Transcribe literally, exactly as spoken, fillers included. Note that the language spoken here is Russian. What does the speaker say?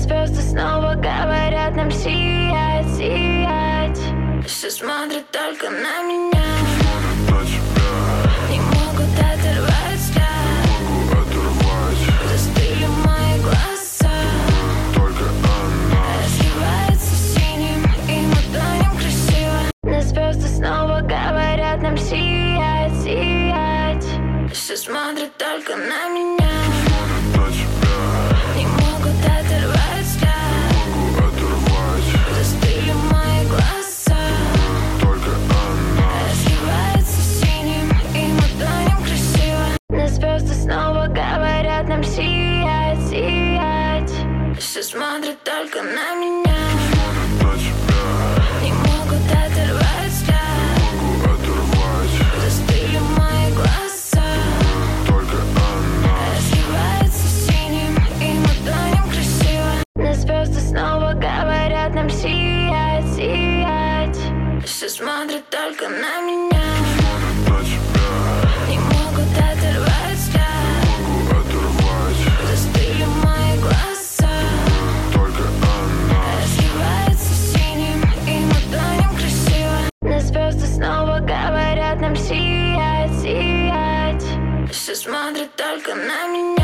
звезды снова говорят нам сиять, сиять. Все смотрят только на меня, на тебя. не могут оторвать взгляд, Не могу оторвать. застыли мои глаза, Только она разливается синим, и мы тонем красиво. Но звезды снова говорят нам сиять, сиять. Все смотрят только на меня, на тебя. не могут оторвать взгляд, Не могу оторвать. застыли мои глаза, Только она разливается синим, и мы тонем красиво. Но звезды снова говорят нам сиять, сиять. Все смотрят только на меня, на тебя. не могут оторвать взгляд, Не могу оторвать. застыли мои глаза, Только она разливается синим, и мы тонем красиво. Но звезды снова говорят нам сиять, сиять. Все смотрят только на меня, на тебя. не могут оторвать взгляд, Не могу оторвать. застыли мои глаза, Только она разливается синим, и мы тонем красиво. Но звезды снова говорят нам сиять, сиять. Все смотрят только на меня.